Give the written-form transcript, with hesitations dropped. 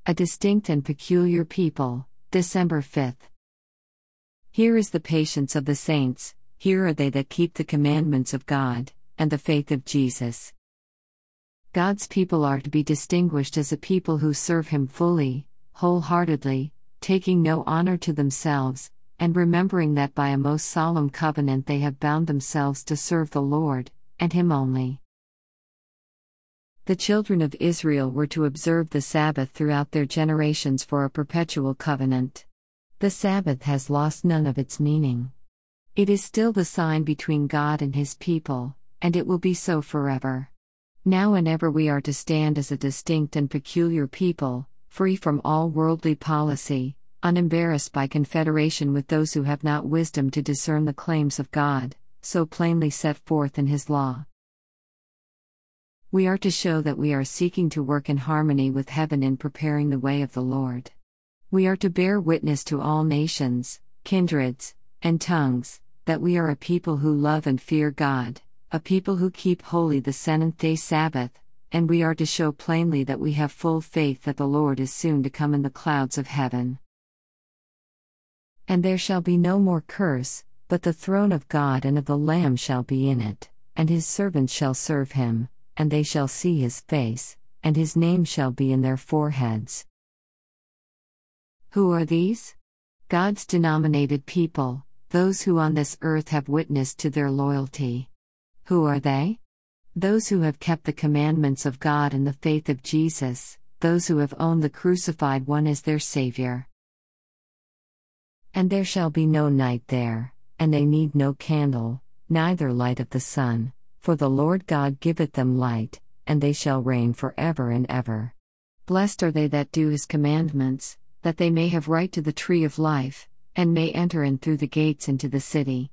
A distinct and peculiar people, December 5th. Here is the patience of the saints, here are they that keep the commandments of God, and the faith of Jesus. God's people are to be distinguished as a people who serve Him fully, wholeheartedly, taking no honor to themselves, and remembering that by a most solemn covenant they have bound themselves to serve the Lord, and Him only. The children of Israel were to observe the Sabbath throughout their generations for a perpetual covenant. The Sabbath has lost none of its meaning. It is still the sign between God and His people, and it will be so forever. Now and ever we are to stand as a distinct and peculiar people, free from all worldly policy, unembarrassed by confederation with those who have not wisdom to discern the claims of God, so plainly set forth in His law. We are to show that we are seeking to work in harmony with heaven in preparing the way of the Lord. We are to bear witness to all nations, kindreds, and tongues, that we are a people who love and fear God, a people who keep holy the seventh-day Sabbath, and we are to show plainly that we have full faith that the Lord is soon to come in the clouds of heaven. And there shall be no more curse, but the throne of God and of the Lamb shall be in it, and His servants shall serve Him, and they shall see His face, and His name shall be in their foreheads. Who are these? God's denominated people, those who on this earth have witnessed to their loyalty. Who are they? Those who have kept the commandments of God and the faith of Jesus, those who have owned the crucified one as their Savior. And there shall be no night there, and they need no candle, neither light of the sun, for the Lord God giveth them light, and they shall reign forever and ever. Blessed are they that do His commandments, that they may have right to the tree of life, and may enter in through the gates into the city.